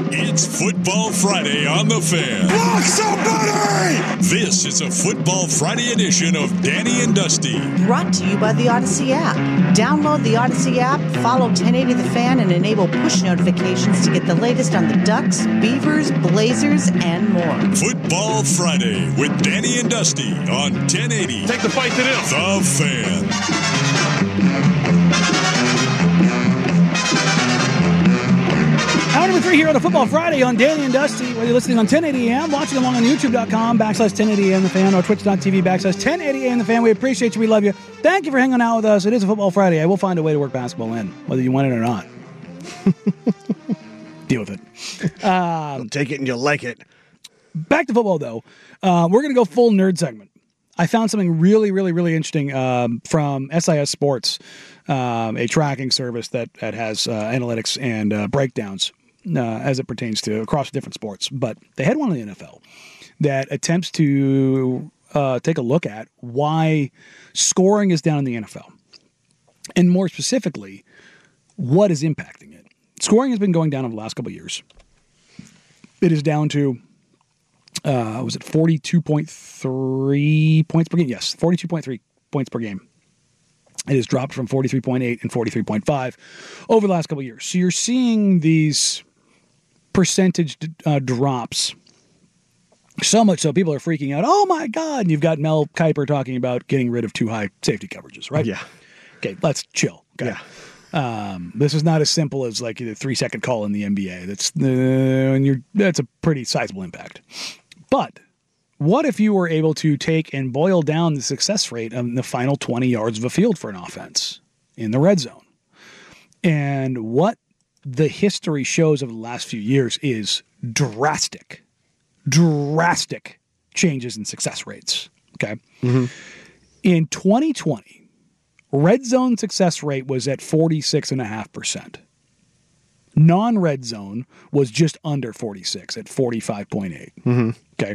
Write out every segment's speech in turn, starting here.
It's Football Friday on The Fan. Block somebody! This is a Football Friday edition of Danny and Dusty. Brought to you by the Odyssey app. Download the Odyssey app, follow 1080 The Fan, and enable push notifications to get the latest on the Ducks, Beavers, Blazers, and more. Football Friday with Danny and Dusty on 1080. Take the fight to them. The Fan. Hour number 3 here on a Football Friday on Danny and Dusty. Whether you're listening on 1080 AM, watching along on YouTube.com/1080 AM The Fan or Twitch.tv/1080 AM The Fan. We appreciate you. We love you. Thank you for hanging out with us. It is a Football Friday. I will find a way to work basketball in, whether you want it or not. Deal with it. You'll take it and you'll like it. Back to football, though. We're going to go full nerd segment. I found something really, really, really interesting from SIS Sports, a tracking service that has analytics and breakdowns as it pertains to across different sports. But they had one in the NFL that attempts to take a look at why scoring is down in the NFL. And more specifically, what is impacting it. Scoring has been going down over the last couple of years. It is down to, was it 42.3 points per game? Yes, 42.3 points per game. It has dropped from 43.8 and 43.5 over the last couple of years. So you're seeing these percentage drops. So much so people are freaking out. Oh my God. And you've got Mel Kiper talking about getting rid of too high safety coverages, right? Yeah. Okay, let's chill. Okay. Yeah. This is not as simple as like the 3-second call in the NBA. That's a pretty sizable impact. But what if you were able to take and boil down the success rate of the final 20 yards of a field for an offense in the red zone? And what the history shows over the last few years is drastic changes in success rates. Okay. Mm-hmm. In 2020, red zone success rate was at 46.5%. Non-red zone was just under 46 at 45.8. Mm-hmm. Okay.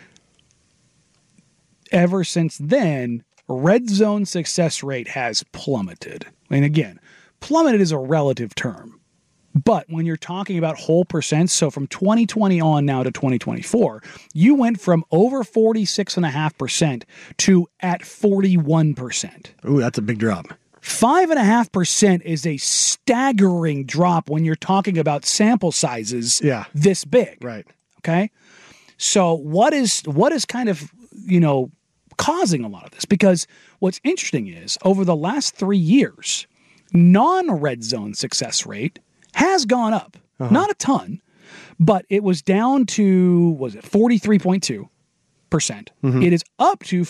Ever since then, red zone success rate has plummeted. And again, plummeted is a relative term. But when you're talking about whole percent, so from 2020 on now to 2024, you went from over 46.5% to at 41%. Ooh, that's a big drop. 5.5% is a staggering drop when you're talking about sample sizes this big. Right. Okay. So what is kind of, causing a lot of this? Because what's interesting is over the last 3 years, non-red zone success rate has gone up. Uh-huh. Not a ton, but it was down to, 43.2%. Mm-hmm. It is up to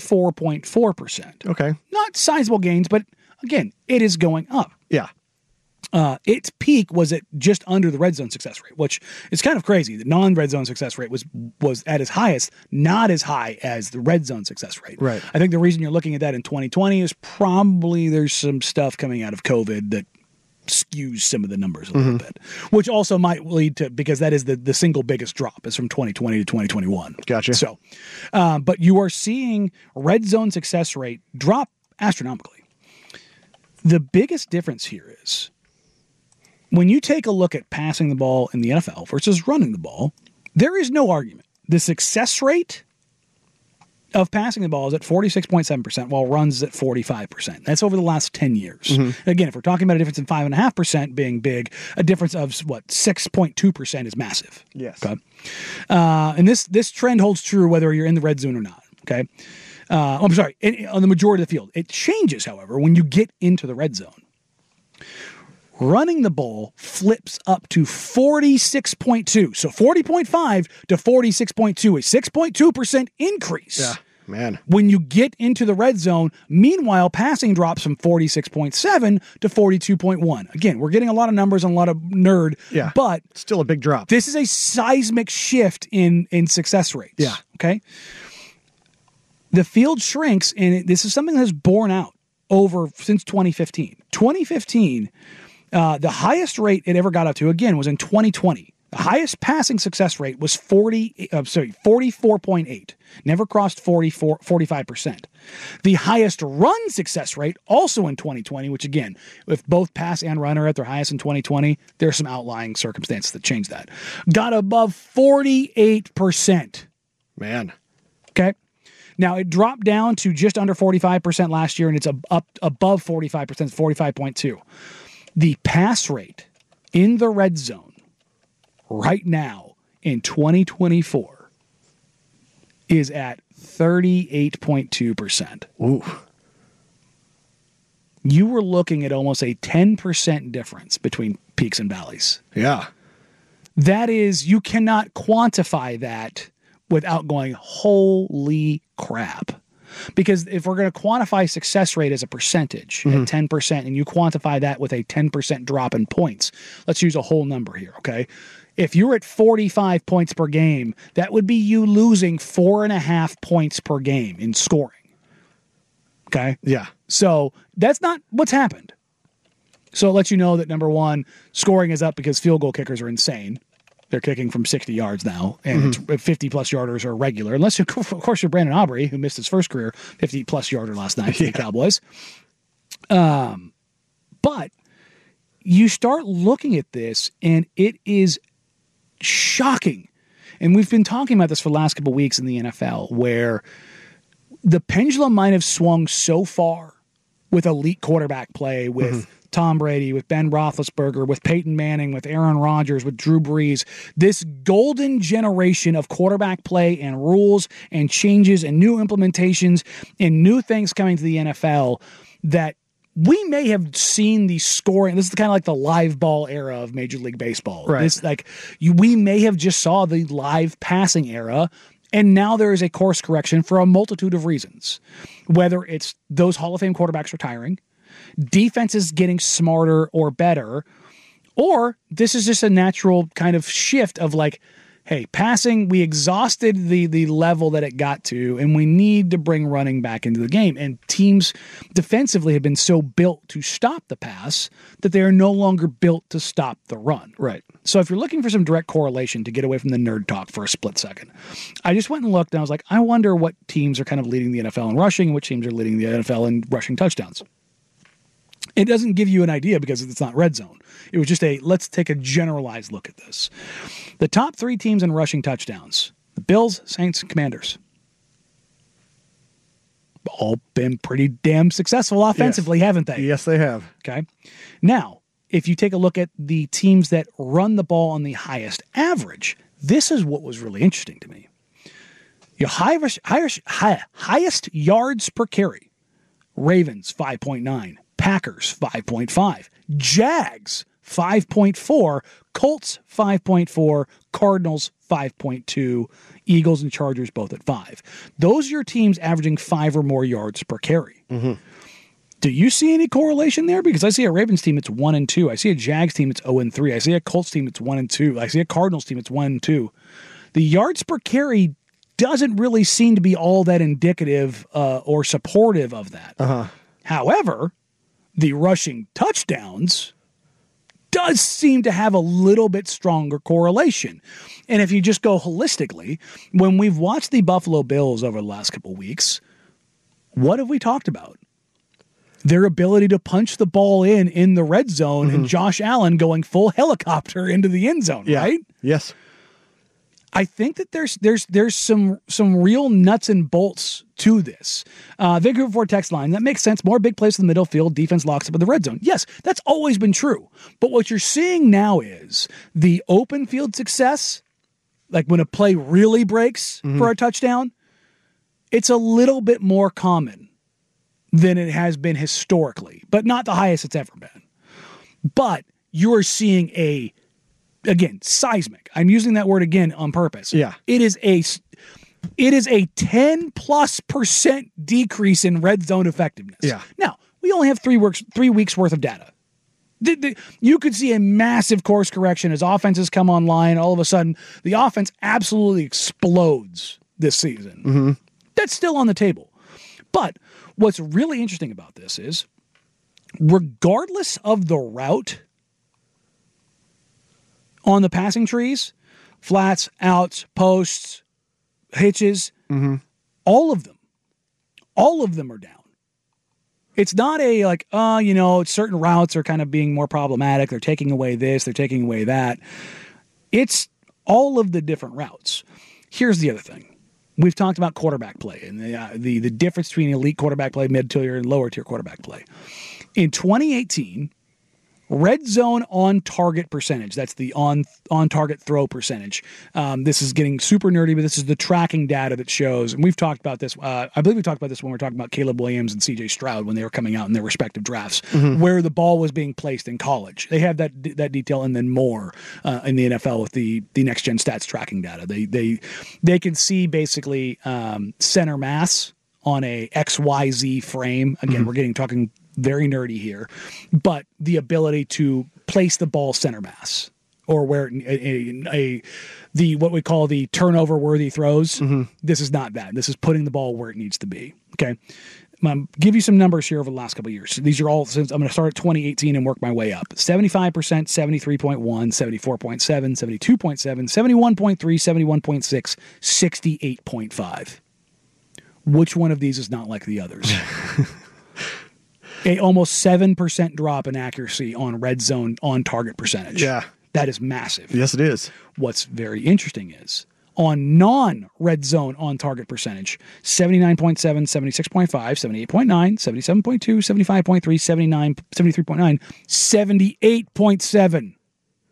44.4%. Okay. Not sizable gains, but again, it is going up. Yeah. Its peak was at just under the red zone success rate, which is kind of crazy. The non-red zone success rate was at its highest, not as high as the red zone success rate. Right. I think the reason you're looking at that in 2020 is probably there's some stuff coming out of COVID that skews some of the numbers a little bit, which also might lead to, because that is the single biggest drop is from 2020 to 2021. Gotcha. So, but you are seeing red zone success rate drop astronomically. The biggest difference here is when you take a look at passing the ball in the NFL versus running the ball, there is no argument. The success rate of passing the ball is at 46.7%, while runs at 45%. That's over the last 10 years. Mm-hmm. Again, if we're talking about a difference in 5.5% being big, a difference of 6.2% is massive. Yes. Okay. And this trend holds true whether you're in the red zone or not. Okay. I'm sorry, on the majority of the field. It changes, however, when you get into the red zone. Running the ball flips up to 46.2. So 40.5 to 46.2, a 6.2% increase. Yeah, man. When you get into the red zone, meanwhile, passing drops from 46.7 to 42.1. Again, we're getting a lot of numbers and a lot of nerd, but still a big drop. This is a seismic shift in success rates. Yeah. Okay. The field shrinks, and this is something that has borne out since 2015. 2015, the highest rate it ever got up to, again, was in 2020, The highest passing success rate was 44.8. Never crossed 45%. The highest run success rate, also in 2020, which again, if both pass and run are at their highest in 2020, there's some outlying circumstances that change that. Got above 48%. Man. Okay. Now it dropped down to just under 45% last year, and it's up above 45%, 45.2. The pass rate in the red zone right now in 2024 is at 38.2%. Ooh. You were looking at almost a 10% difference between peaks and valleys. Yeah. That is, you cannot quantify that without going, holy crap. Because if we're going to quantify success rate as a percentage at 10%, and you quantify that with a 10% drop in points, let's use a whole number here, okay? If you're at 45 points per game, that would be you losing 4.5 points per game in scoring. Okay? Yeah. So that's not what's happened. So it lets you know that, number one, scoring is up because field goal kickers are insane. They're kicking from 60 yards now, and it's 50-plus yarders are regular. Unless, of course, you're Brandon Aubrey, who missed his first career 50-plus yarder last night for the Cowboys. But you start looking at this, and it is shocking. And we've been talking about this for the last couple of weeks in the NFL, where the pendulum might have swung so far with elite quarterback play, with Tom Brady, with Ben Roethlisberger, with Peyton Manning, with Aaron Rodgers, with Drew Brees, this golden generation of quarterback play and rules and changes and new implementations and new things coming to the NFL, that we may have seen the scoring. This is kind of like the live ball era of Major League Baseball. Right. This, we may have just saw the live passing era, and now there is a course correction for a multitude of reasons. Whether it's those Hall of Fame quarterbacks retiring, defenses getting smarter or better, or this is just a natural kind of shift of like, hey, passing, we exhausted the level that it got to, and we need to bring running back into the game. And teams defensively have been so built to stop the pass that they are no longer built to stop the run. Right. So if you're looking for some direct correlation to get away from the nerd talk for a split second, I just went and looked, and I was like, I wonder what teams are kind of leading the NFL in rushing, and which teams are leading the NFL in rushing touchdowns. It doesn't give you an idea because it's not red zone. It was just let's take a generalized look at this. The top three teams in rushing touchdowns: the Bills, Saints, and Commanders. All been pretty damn successful offensively, haven't they? Yes, they have. Okay. Now, if you take a look at the teams that run the ball on the highest average, this is what was really interesting to me. Your highest yards per carry: Ravens, 5.9. Packers, 5.5. Jags, 5.4. Colts, 5.4. Cardinals, 5.2. Eagles and Chargers both at 5. Those are your teams averaging 5 or more yards per carry. Do you see any correlation there? Because I see a Ravens team, it's 1-2. I see a Jags team, it's 0-3. I see a Colts team, it's 1-2. I see a Cardinals team, it's 1-2. The yards per carry doesn't really seem to be all that indicative or supportive of that. However, the rushing touchdowns does seem to have a little bit stronger correlation. And if you just go holistically, when we've watched the Buffalo Bills over the last couple of weeks, what have we talked about? Their ability to punch the ball in the red zone, and Josh Allen going full helicopter into the end zone, right? Yes. I think that there's some real nuts and bolts to this. Vancouver Ford text line, that makes sense. More big plays in the middle field, defense locks up in the red zone. Yes, that's always been true. But what you're seeing now is the open field success, like when a play really breaks for a touchdown, it's a little bit more common than it has been historically, but not the highest it's ever been. But you're seeing again, seismic. I'm using that word again on purpose. Yeah. It is a 10+% decrease in red zone effectiveness. Yeah. Now, we only have 3 weeks worth of data. You could see a massive course correction as offenses come online. All of a sudden, the offense absolutely explodes this season. That's still on the table. But what's really interesting about this is, regardless of the route, On the passing trees, flats, outs, posts, hitches, all of them are down. It's not a like, certain routes are kind of being more problematic. They're taking away this, they're taking away that. It's all of the different routes. Here's the other thing. We've talked about quarterback play and the difference between elite quarterback play, mid-tier, and lower-tier quarterback play. In 2018, red zone on-target percentage, that's the on-target throw percentage. This is getting super nerdy, but this is the tracking data that shows, and we've talked about this, I believe we talked about this when we were talking about Caleb Williams and C.J. Stroud when they were coming out in their respective drafts, where the ball was being placed in college. They have that detail and then more in the NFL with the next-gen stats tracking data. They can see basically center mass on a XYZ frame. Again, we're talking very nerdy here, but the ability to place the ball center mass or where the what we call the turnover worthy throws. This is not that. This is putting the ball where it needs to be. Okay. I'm going to give you some numbers here over the last couple of years. These are all since I'm going to start at 2018 and work my way up. 75%, 73.1, 74.7, 72.7, 71.3, 71.6, 68.5. Which one of these is not like the others? A almost 7% drop in accuracy on red zone on target percentage. Yeah. That is massive. Yes, it is. What's very interesting is on non-red zone on target percentage, 79.7, 76.5, 78.9, 77.2, 75.3, 79, 73.9, 78.7.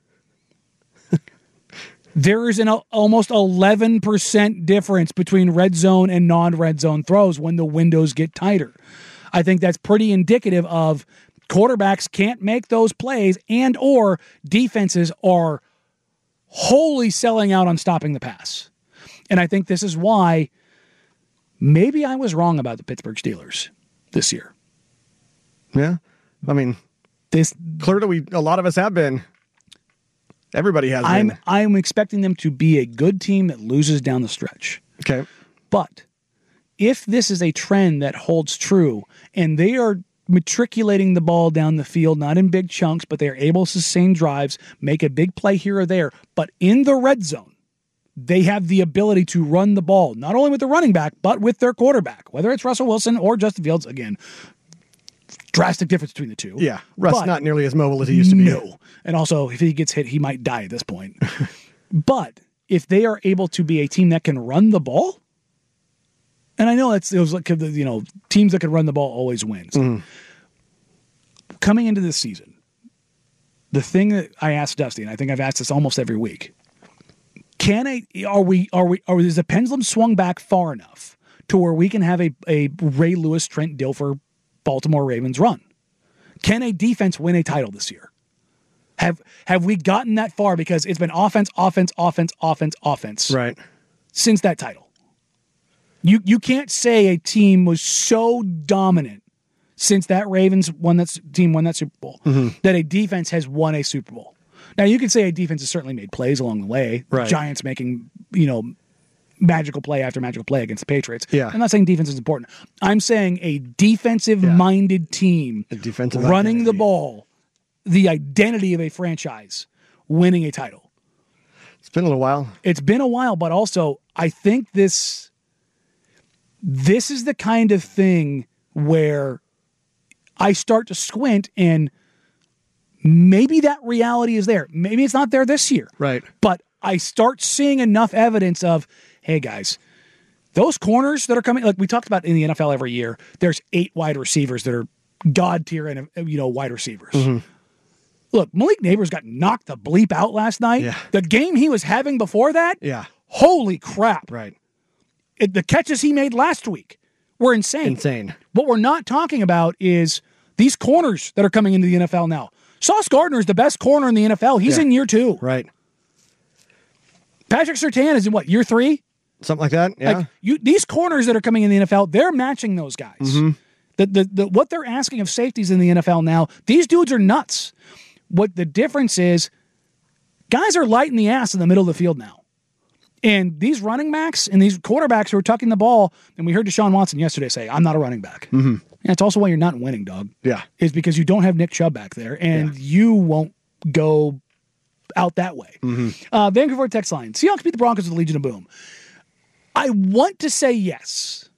There is an almost 11% difference between red zone and non-red zone throws when the windows get tighter. I think that's pretty indicative of quarterbacks can't make those plays and or defenses are wholly selling out on stopping the pass. And I think this is why maybe I was wrong about the Pittsburgh Steelers this year. Yeah. I mean, clearly a lot of us have been. Everybody has been. I'm expecting them to be a good team that loses down the stretch. Okay. But if this is a trend that holds true and they are matriculating the ball down the field, not in big chunks, but they are able to sustain drives, make a big play here or there, but in the red zone, they have the ability to run the ball, not only with the running back, but with their quarterback, whether it's Russell Wilson or Justin Fields. Again, drastic difference between the two. Yeah, Russ not nearly as mobile as he used to be. No. And also, if he gets hit, he might die at this point. But if they are able to be a team that can run the ball, and I know it was like, teams that can run the ball always wins. Coming into this season, the thing that I asked Dusty, and I think I've asked this almost every week, is the pendulum swung back far enough to where we can have a Ray Lewis, Trent Dilfer, Baltimore Ravens run? Can a defense win a title this year? Have we gotten that far? Because it's been offense Right. since that title. You can't say a team was so dominant since that Ravens team won that Super Bowl that a defense has won a Super Bowl. Now you can say a defense has certainly made plays along the way. Right. Giants making magical play after magical play against the Patriots. Yeah. I'm not saying defense is important. I'm saying a defensive-minded team running the ball, the identity of a franchise, winning a title. It's been a little while. It's been a while, but also I think this is the kind of thing where I start to squint and maybe that reality is there. Maybe it's not there this year. Right. But I start seeing enough evidence of, hey guys, those corners that are coming, like we talked about in the NFL every year, there's 8 wide receivers that are God tier and wide receivers. Look, Malik Neighbors got knocked the bleep out last night. Yeah. The game he was having before that, Yeah. holy crap. Right. The catches he made last week were insane. What we're not talking about is these corners that are coming into the NFL now. Sauce Gardner is the best corner in the NFL. He's in year 2. Right. Patrick Surtain is in year 3? Something like that. Yeah. These corners that are coming in the NFL, they're matching those guys. What they're asking of safeties in the NFL now, these dudes are nuts. What the difference is, guys are lighting the ass in the middle of the field now. And these running backs and these quarterbacks who are tucking the ball, and we heard Deshaun Watson yesterday say, I'm not a running back. And it's also why you're not winning, dog. Yeah. Is because you don't have Nick Chubb back there, and you won't go out that way. Vancouver text line. Seahawks beat the Broncos with the Legion of Boom. I want to say yes.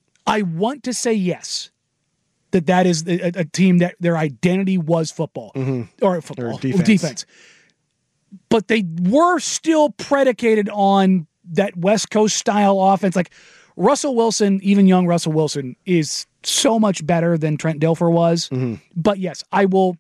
That is a team that their identity was football. Or defense. But they were still predicated on that West Coast style offense. Like Russell Wilson, even young Russell Wilson, is so much better than Trent Dilfer was. But yes, I will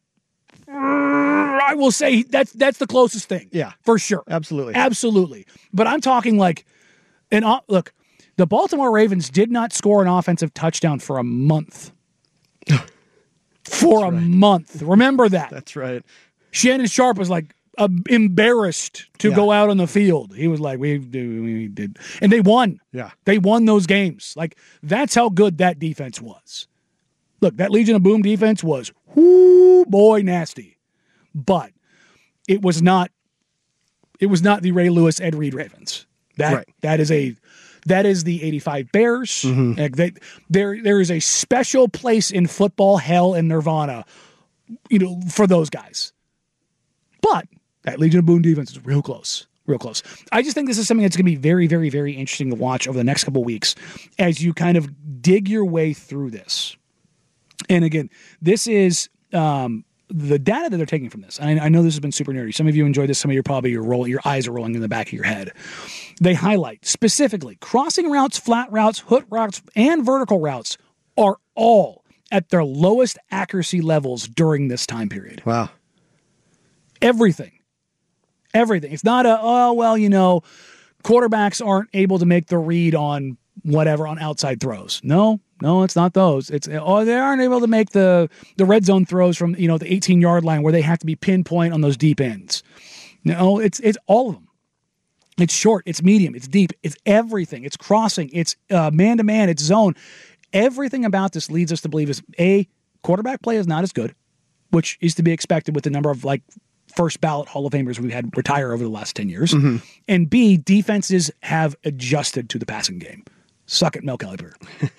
say that's the closest thing. Yeah. For sure. Absolutely. But I'm talking like, look, the Baltimore Ravens did not score an offensive touchdown for a month. For a month. Remember that. That's right. Shannon Sharp was like embarrassed to go out on the field. He was like, we did. And they won. Yeah. They won those games. Like, that's how good that defense was. Look, that Legion of Boom defense was, nasty. But it was not the Ray Lewis, Ed Reed Ravens. That is the 85 Bears. Like there is a special place in football, hell, and nirvana, for those guys. But that Legion of Boom defense is real close. I just think this is something that's going to be very, very, very interesting to watch over the next couple of weeks as you kind of dig your way through this. And again, this is the data that they're taking from this. I know this has been super nerdy. Some of you enjoyed this. Some of you probably your eyes are rolling in the back of your head. They highlight specifically crossing routes, flat routes, hook routes, and vertical routes are all at their lowest accuracy levels during this time period. Wow. Everything. It's not quarterbacks aren't able to make the read on whatever on outside throws. No, it's not those. It's they aren't able to make the red zone throws from the 18-yard line where they have to be pinpoint on those deep ends. No, it's all of them. It's short, it's medium, it's deep, it's everything. It's crossing, it's man-to-man, it's zone. Everything about this leads us to believe is quarterback play is not as good, which is to be expected with the number of first ballot Hall of Famers we've had retire over the last 10 years. And B, defenses have adjusted to the passing game. Suck it, Mel Kellyberg.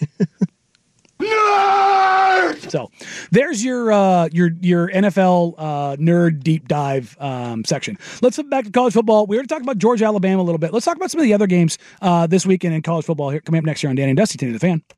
Nerd! So there's your NFL nerd deep dive section. Let's flip back to college football. We already talked about Georgia, Alabama a little bit. Let's talk about some of the other games this weekend in college football. Here, coming up next year on Danny and Dusty, Danny the Fan.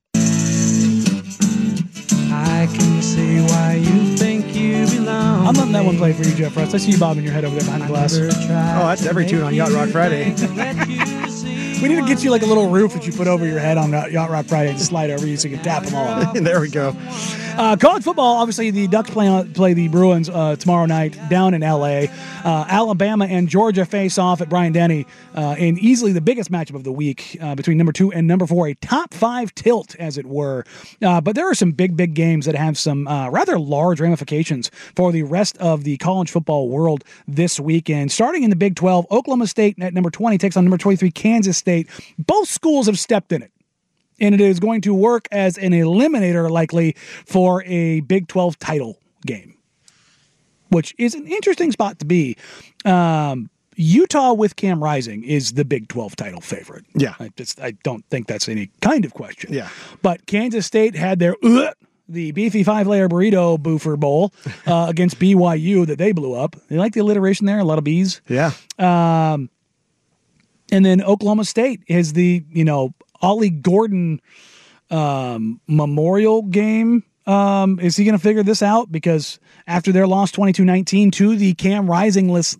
I can see why you think you belong. I'm letting that one play for you, Jeff Russ. I see you bobbing your head over there behind the glass. Oh, that's every tune on Yacht Rock Friday. We need to get you like a little roof that you put over your head on Yacht Rock Friday and slide over you so you can tap them all. There we go. College football, obviously the Ducks play the Bruins tomorrow night down in L.A. Alabama and Georgia face off at Bryant-Denny in easily the biggest matchup of the week between number 2 and number 4, a top 5 tilt, as it were. But there are some big games that have some rather large ramifications for the rest of the college football world this weekend. Starting in the Big 12, Oklahoma State at number 20 takes on number 23 Kansas State. Both schools have stepped in it. And it is going to work as an eliminator likely for a Big 12 title game, which is an interesting spot to be. Utah with Cam Rising is the Big 12 title favorite. Yeah. I don't think that's any kind of question. Yeah. But Kansas State had their the beefy 5-layer burrito boofer bowl against BYU that they blew up. You like the alliteration there? A lot of B's. Yeah. And then Oklahoma State is the, Ollie Gordon memorial game. Is he going to figure this out? Because after their loss 22-19 to the Cam Rising-less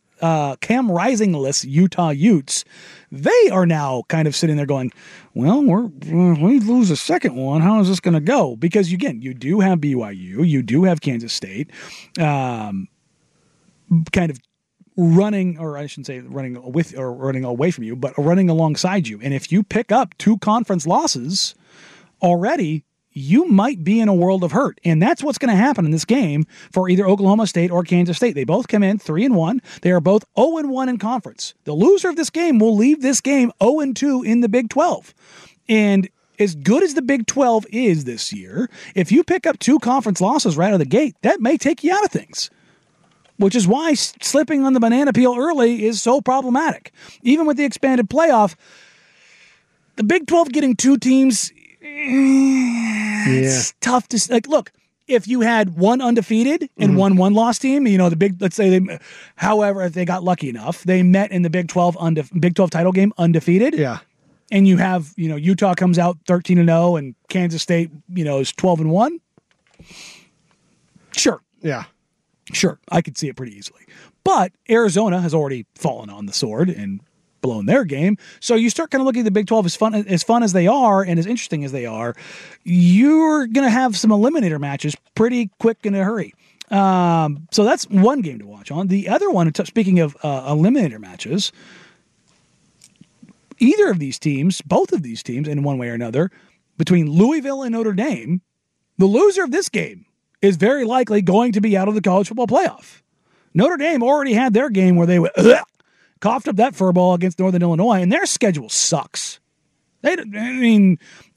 Utah Utes, they are now kind of sitting there going, well, we lose a second one. How is this going to go? Because, again, you do have BYU. You do have Kansas State kind of running, or I shouldn't say running with or running away from you, but running alongside you. And if you pick up 2 conference losses already, you might be in a world of hurt. And that's what's going to happen in this game for either Oklahoma State or Kansas State. They both come in 3-1. They are both 0-1 in conference. The loser of this game will leave this game 0-2 in the Big 12. And as good as the Big 12 is this year, if you pick up 2 conference losses right out of the gate, that may take you out of things. Which is why slipping on the banana peel early is so problematic. Even with the expanded playoff, the Big 12 getting 2 teams, it's tough to... look, if you had one undefeated and one one-loss team, the big, let's say however, if they got lucky enough, they met in the Big 12 title game undefeated. Yeah. And you have, Utah comes out 13-0 and Kansas State, is 12-1. Sure. Yeah. Sure. I could see it pretty easily. But Arizona has already fallen on the sword and blown their game. So you start kind of looking at the Big 12 as fun as they are and as interesting as they are. You're going to have some eliminator matches pretty quick in a hurry. So that's one game to watch on. The other one, speaking of eliminator matches, either of these teams, both of these teams in one way or another, between Louisville and Notre Dame, the loser of this game is very likely going to be out of the college football playoff. Notre Dame already had their game where they coughed up that furball against Northern Illinois, and their schedule sucks. It's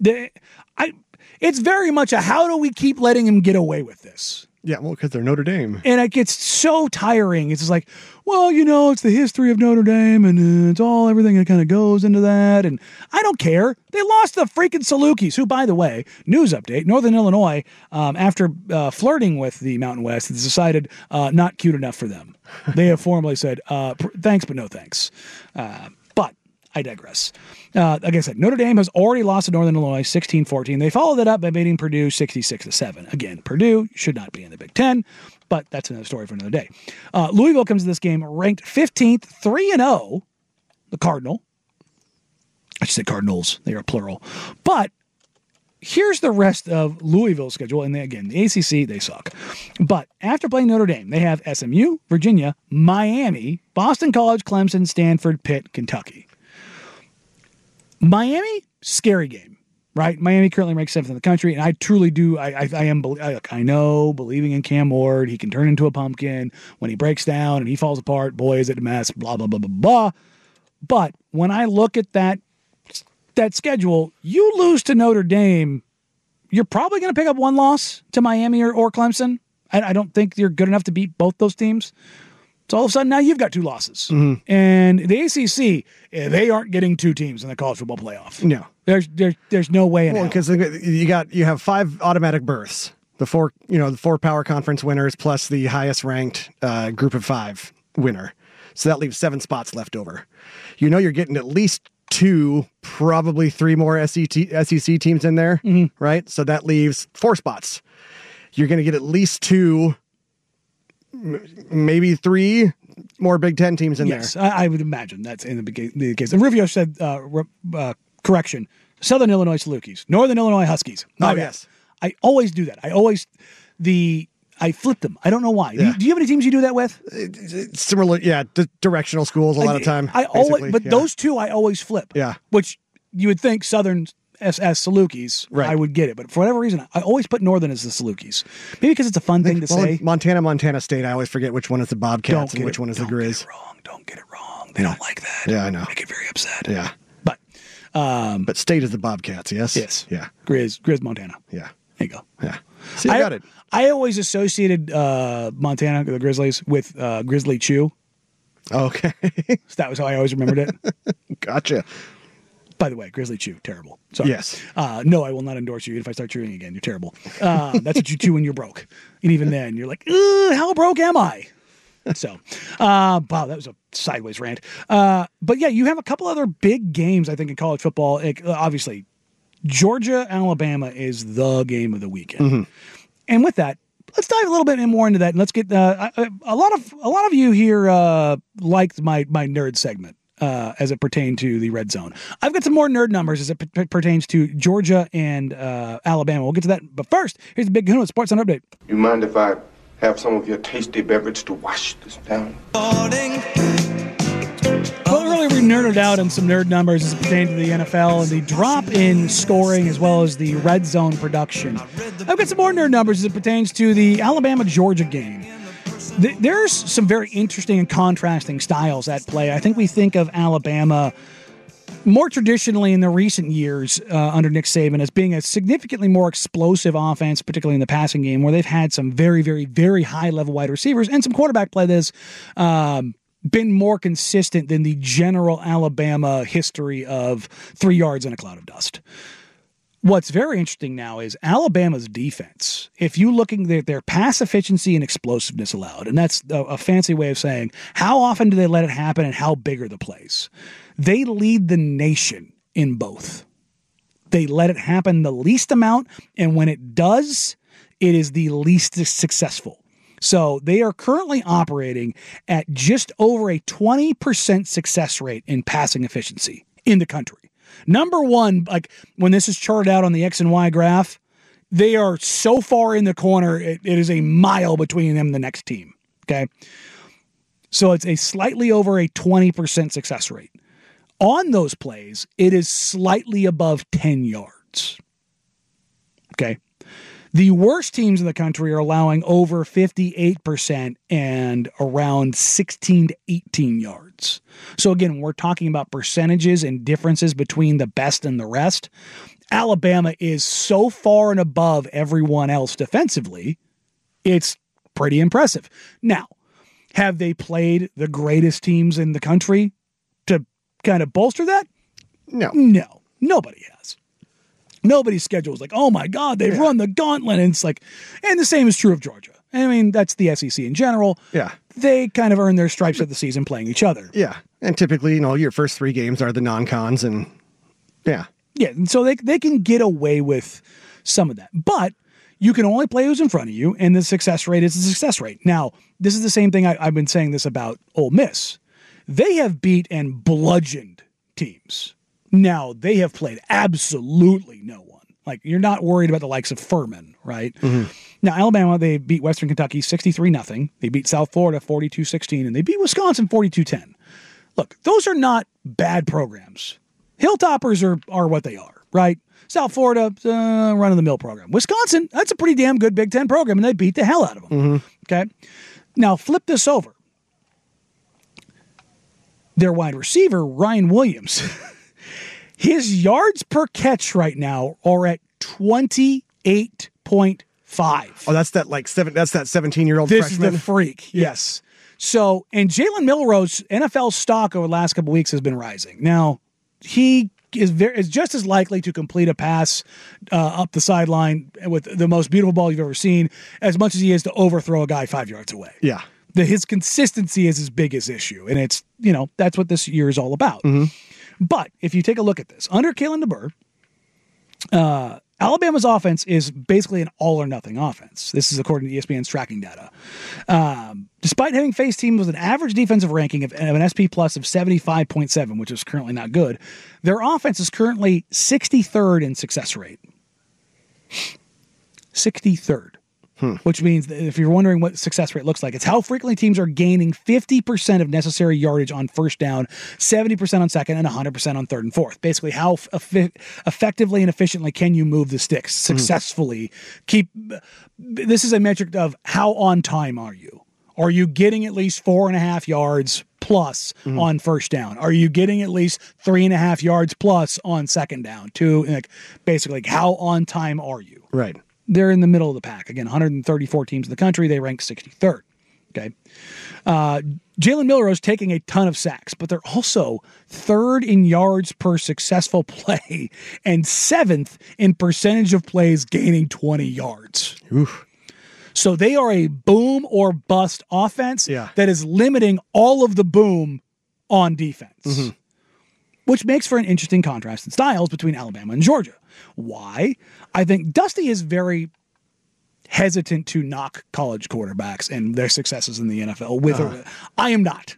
very much a how do we keep letting him get away with this? Yeah, well, because they're Notre Dame. And it gets so tiring. It's just like, well, it's the history of Notre Dame, and it's all everything that kind of goes into that. And I don't care. They lost the freaking Salukis, who, by the way, news update, Northern Illinois, after flirting with the Mountain West, has decided not cute enough for them. They have formally said, thanks, but no thanks. But I digress. Like I said, Notre Dame has already lost to Northern Illinois 16-14. They followed that up by beating Purdue 66-7. Again, Purdue should not be in the Big Ten, but that's another story for another day. Louisville comes to this game ranked 15th, 3-0. The Cardinal. I should say Cardinals. They are plural. But here's the rest of Louisville's schedule. And again, the ACC, they suck. But after playing Notre Dame, they have SMU, Virginia, Miami, Boston College, Clemson, Stanford, Pitt, Kentucky. Miami, scary game, right? Miami currently ranks 7th in the country, and I truly do. I know, believing in Cam Ward, he can turn into a pumpkin when he breaks down and he falls apart. Boy, is it a mess, blah, blah, blah, blah, blah. But when I look at that schedule, you lose to Notre Dame, you're probably going to pick up one loss to Miami or Clemson. I don't think you're good enough to beat both those teams. So all of a sudden now you've got two losses. Mm-hmm. And the ACC, they aren't getting two teams in the college football playoff. No. There's no way in hell. Because you have 5 automatic berths. The 4 power conference winners plus the highest ranked group of 5 winner. So that leaves 7 spots left over. You're getting at least 2, probably 3 more SEC teams in there, right? So that leaves 4 spots. You're going to get at least 2, maybe 3 more Big Ten teams in there. Yes, I would imagine that's in the case. And Rufio said, correction, Southern Illinois Salukis, Northern Illinois Huskies. Yes. I always do that. I flip them. I don't know why. Yeah. Do you have any teams you do that with? It's similar, yeah, directional schools a lot of time. Those two I always flip. Yeah. Which you would think Southern as Salukis, right. I would get it. But for whatever reason, I always put Northern as the Salukis. Maybe because it's a fun thing to say. Montana State, I always forget which one is the Bobcats and which one is the Grizz. Don't get it wrong. They don't like that. Yeah, I know. They get very upset. Yeah. But State is the Bobcats, yes? Yes. Yeah. Grizz, Montana. Yeah. There you go. Yeah. See, I got it. I always associated Montana, the Grizzlies, with Grizzly Chew. Okay. So that was how I always remembered it. Gotcha. By the way, Grizzly Chew, terrible. Sorry. Yes. No, I will not endorse you if I start chewing again. You're terrible. That's what you chew when you're broke. And even then, you're like, how broke am I? So, wow, that was a sideways rant. But yeah, you have a couple other big games, I think, in college football. Obviously, Georgia, Alabama is the game of the weekend. Mm-hmm. And with that, let's dive a little bit more into that. And let's get a lot of you here liked my nerd segment as it pertained to the red zone. I've got some more nerd numbers as it pertains to Georgia and Alabama. We'll get to that. But first, here's the Big Kahuna Sports Center update. You mind if I have some of your tasty beverage to wash this down? Well, earlier we nerded out on some nerd numbers as it pertained to the NFL and the drop in scoring as well as the red zone production. I've got some more nerd numbers as it pertains to the Alabama-Georgia game. There's some very interesting and contrasting styles at play. I think we think of Alabama more traditionally in the recent years under Nick Saban as being a significantly more explosive offense, particularly in the passing game, where they've had some very, very, very high-level wide receivers and some quarterback play that's been more consistent than the general Alabama history of 3 yards in a cloud of dust. What's very interesting now is Alabama's defense. If you looking at their pass efficiency and explosiveness allowed, and that's a fancy way of saying how often do they let it happen and how big are the plays? They lead the nation in both. They let it happen the least amount, and when it does, it is the least successful. So they are currently operating at just over a 20% success rate in passing efficiency in the country. Number one, like when this is charted out on the X and Y graph, they are so far in the corner, it is a mile between them and the next team. Okay. So it's a slightly over a 20% success rate. On those plays, it is slightly above 10 yards. Okay. The worst teams in the country are allowing over 58% and around 16 to 18 yards. So again, we're talking about percentages and differences between the best and the rest. Alabama is so far and above everyone else defensively, it's pretty impressive. Now, have they played the greatest teams in the country to kind of bolster that? No. No, nobody has. Nobody's schedule is like, oh my God, they've run the gauntlet. And it's like, and the same is true of Georgia. I mean, that's the SEC in general. Yeah. They kind of earn their stripes at the season playing each other. Yeah. And typically, your first 3 games are the non-cons and yeah. Yeah. And so they can get away with some of that. But you can only play who's in front of you, and the success rate is the success rate. Now, this is the same thing I've been saying this about Ole Miss. They have beat and bludgeoned teams. Now, they have played absolutely no one. Like, you're not worried about the likes of Furman, right? Mm-hmm. Now, Alabama, they beat Western Kentucky 63-0. They beat South Florida 42-16, and they beat Wisconsin 42-10. Look, those are not bad programs. Hilltoppers are what they are, right? South Florida, run-of-the-mill program. Wisconsin, that's a pretty damn good Big Ten program, and they beat the hell out of them. Mm-hmm. Okay? Now, flip this over. Their wide receiver, Ryan Williams, his yards per catch right now are at 28.5. Oh, that's that 17-year-old This freshman. is the freak. Yes. So, and Jalen Milroe's NFL stock over the last couple of weeks has been rising. Now, he is just as likely to complete a pass up the sideline with the most beautiful ball you've ever seen as much as he is to overthrow a guy 5 yards away. Yeah. His consistency is his biggest issue, and it's, that's what this year is all about. Mm-hmm. But if you take a look at this, under Kalen DeBoer, Alabama's offense is basically an all-or-nothing offense. This is according to ESPN's tracking data. Despite having faced teams with an average defensive ranking of an SP plus of 75.7, which is currently not good, their offense is currently 63rd in success rate. 63rd. Which means that if you're wondering what success rate looks like, it's how frequently teams are gaining 50% of necessary yardage on first down, 70% on second, and 100% on third and fourth. Basically, how effectively and efficiently can you move the sticks successfully? This is a metric of how on time are you? Are you getting at least 4.5 yards plus on first down? Are you getting at least 3.5 yards plus on second down? Basically, how on time are you? Right. They're in the middle of the pack. Again, 134 teams in the country. They rank 63rd. Okay. Jalen Milroe's taking a ton of sacks, but they're also 3rd in yards per successful play and 7th in percentage of plays gaining 20 yards. Oof. So they are a boom or bust offense that is limiting all of the boom on defense, which makes for an interesting contrast in styles between Alabama and Georgia. Why? I think Dusty is very hesitant to knock college quarterbacks and their successes in the NFL. I am not.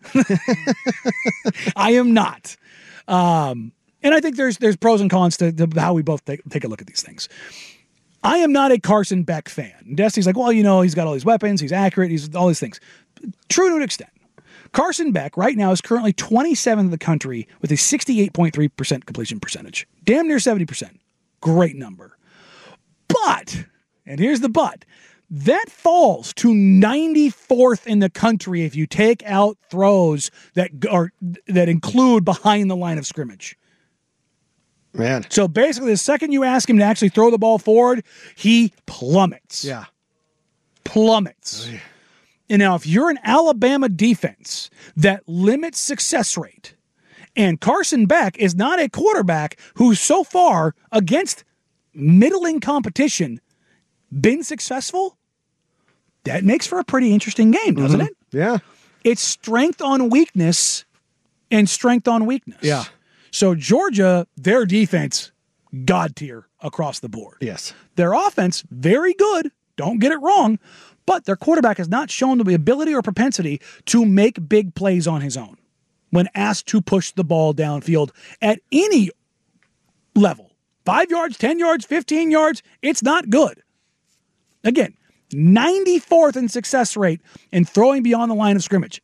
I am not. And I think there's pros and cons to how we both take a look at these things. I am not a Carson Beck fan. Dusty's like, well, he's got all these weapons, he's accurate, he's all these things. True to an extent. Carson Beck right now is currently 27th in the country with a 68.3% completion percentage. Damn near 70%. Great number. But, and here's the but, that falls to 94th in the country if you take out throws that include behind the line of scrimmage. Man. So basically, the second you ask him to actually throw the ball forward, he plummets. Yeah. Plummets. Oy. And now, if you're an Alabama defense that limits success rate, and Carson Beck is not a quarterback who so far against middling competition been successful, that makes for a pretty interesting game, doesn't it? Yeah. It's strength on weakness and strength on weakness. Yeah. So Georgia, their defense, God tier across the board. Yes. Their offense, very good. Don't get it wrong. But their quarterback has not shown the ability or propensity to make big plays on his own when asked to push the ball downfield at any level. 5 yards, 10 yards, 15 yards, it's not good. Again, 94th in success rate in throwing beyond the line of scrimmage.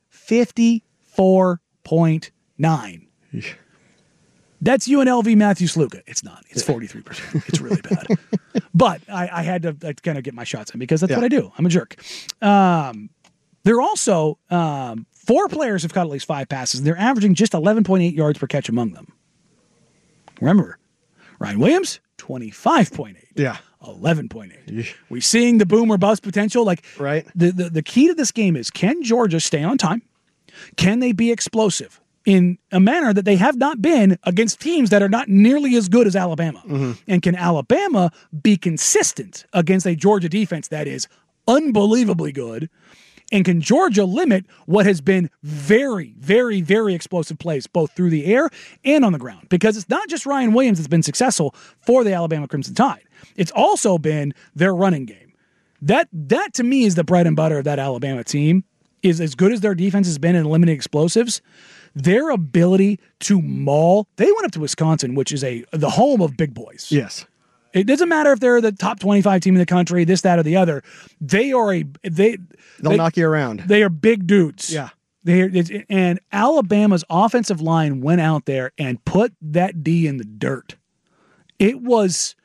54.9. That's UNLV Matthew Sluka. It's not. It's 43%. It's really bad. But I had to kind of get my shots in because that's what I do. I'm a jerk. There are also 4 players have caught at least 5 passes. And they're averaging just 11.8 yards per catch among them. Remember, Ryan Williams, 25.8. Yeah. 11.8. We seeing the boom or bust potential. Like, right. The key to this game is, can Georgia stay on time? Can they be explosive in a manner that they have not been against teams that are not nearly as good as Alabama? And can Alabama be consistent against a Georgia defense that is unbelievably good? And can Georgia limit what has been very, very, very explosive plays, both through the air and on the ground? Because it's not just Ryan Williams that's been successful for the Alabama Crimson Tide. It's also been their running game. That to me is the bread and butter of that Alabama team. Is as good as their defense has been in limiting explosives, their ability to maul. They went up to Wisconsin, which is the home of big boys. Yes. It doesn't matter if they're the top 25 team in the country, this, that, or the other. They'll knock you around. They are big dudes. Yeah. And Alabama's offensive line went out there and put that D in the dirt. It wasn't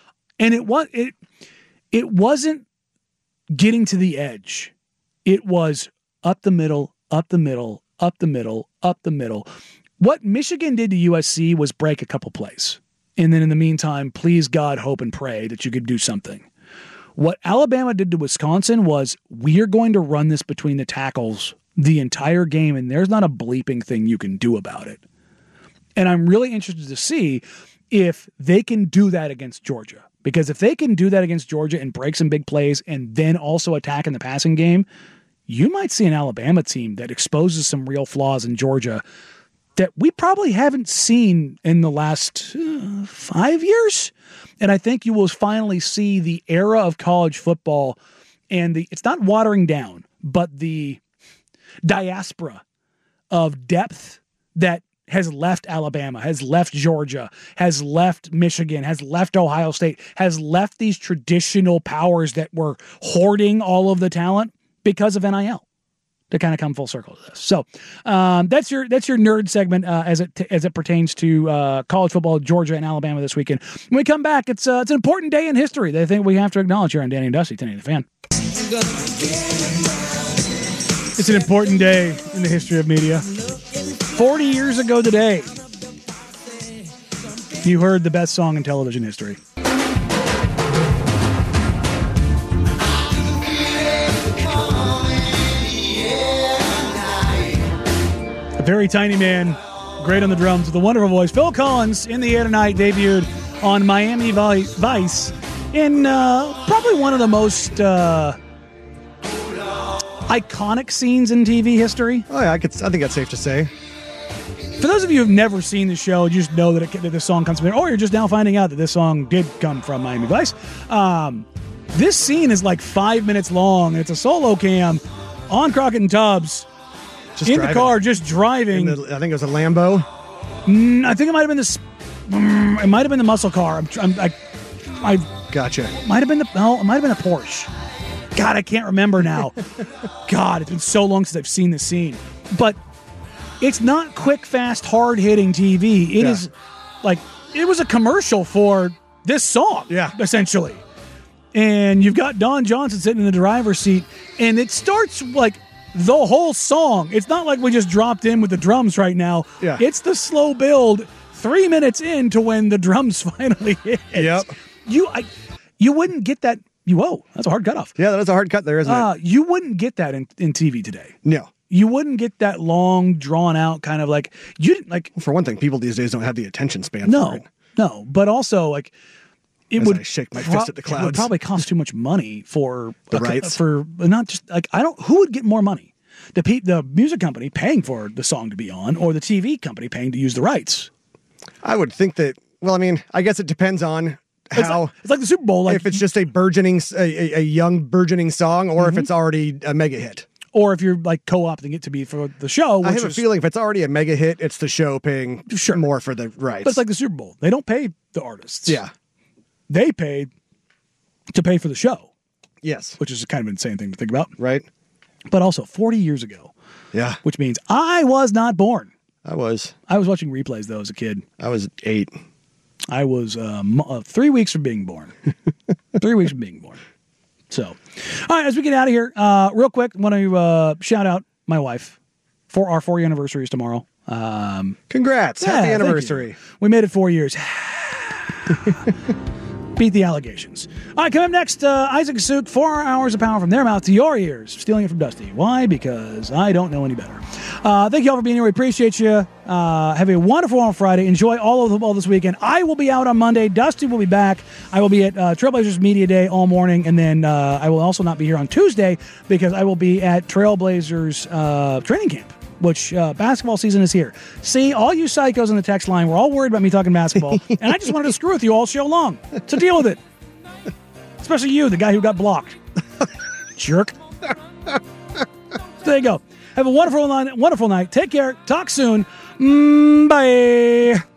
getting to the edge. It was up the middle, up the middle, up the middle, up the middle. What Michigan did to USC was break a couple plays. And then in the meantime, please God, hope and pray that you could do something. What Alabama did to Wisconsin was, we're going to run this between the tackles the entire game, and there's not a bleeping thing you can do about it. And I'm really interested to see if they can do that against Georgia. Because if they can do that against Georgia and break some big plays and then also attack in the passing game, you might see an Alabama team that exposes some real flaws in Georgia that we probably haven't seen in the last 5 years. And I think you will finally see the era of college football and it's not watering down, but the diaspora of depth that has left Alabama, has left Georgia, has left Michigan, has left Ohio State, has left these traditional powers that were hoarding all of the talent because of NIL, to kind of come full circle to this. So that's your nerd segment as it pertains to college football, Georgia and Alabama this weekend. When we come back, it's an important day in history that I think we have to acknowledge here on Danny and Dusty, 1080 The Fan. It's an important day in the history of media. 40 years ago today, you heard the best song in television history. A very tiny man, great on the drums with a wonderful voice. Phil Collins in the air tonight, debuted on Miami Vice in probably one of the most iconic scenes in TV history. Oh yeah, I think that's safe to say. For those of you who've never seen the show, you just know that this song comes from there, or you're just now finding out that this song did come from Miami Vice. This scene is like 5 minutes long, and it's a solo cam on Crockett and Tubbs Just in driving. the car, just driving. I think it was a Lambo. I think it might have been this. It might have been the muscle car. I Gotcha. might have been it might have been a Porsche. God, I can't remember now. God, it's been so long since I've seen this scene. But it's not quick, fast, hard-hitting TV. It is like, it was a commercial for this song, essentially. And you've got Don Johnson sitting in the driver's seat, and it starts like the whole song. It's not like we just dropped in with the drums right now. Yeah. It's the slow build 3 minutes into when the drums finally hit. Yep. You wouldn't get that. Whoa, that's a hard cutoff. Yeah, that is a hard cut there, isn't it? You wouldn't get that in TV today. No. You wouldn't get that long, drawn out kind of like, you didn't like. For one thing, people these days don't have the attention span for it. No, but also like It As would I shake my fist at the It would clouds. probably cost too much money for The rights? For not just like who would get more money, the music company paying for the song to be on, or the TV company paying to use the rights? I would think that. Well, I mean, I guess it depends on how. It's like the Super Bowl, like if it's just a young burgeoning song, or if it's already a mega hit. or if you're like co-opting it to be for the show. Which I have a feeling if it's already a mega hit, it's the show paying more for the rights. But it's like the Super Bowl; they don't pay the artists. Yeah. They pay to pay for the show. Yes. Which is kind of an insane thing to think about. Right. But also 40 years ago. Yeah. Which means I was not born. I was watching replays, though, as a kid. I was 8. I was 3 weeks from being born. 3 weeks from being born. So, all right, as we get out of here, real quick, I want to shout out my wife for our 4-year anniversary is tomorrow. Congrats. Yeah, Happy thank anniversary. you. We made it 4 years. Beat the allegations. All right, coming up next, Isaac Suk, 4 hours of power from their mouth to your ears, stealing it from Dusty. Why? Because I don't know any better. Thank you all for being here. We appreciate you. Have a wonderful Friday. Enjoy all of the football this weekend. I will be out on Monday. Dusty will be back. I will be at Trailblazers Media Day all morning, and then I will also not be here on Tuesday because I will be at Trailblazers training camp, which basketball season is here. See, all you psychos on the text line, we're all worried about me talking basketball, and I just wanted to screw with you all show long. So deal with it. Especially you, the guy who got blocked. Jerk. There you go. Have a wonderful night. Take care. Talk soon. Bye.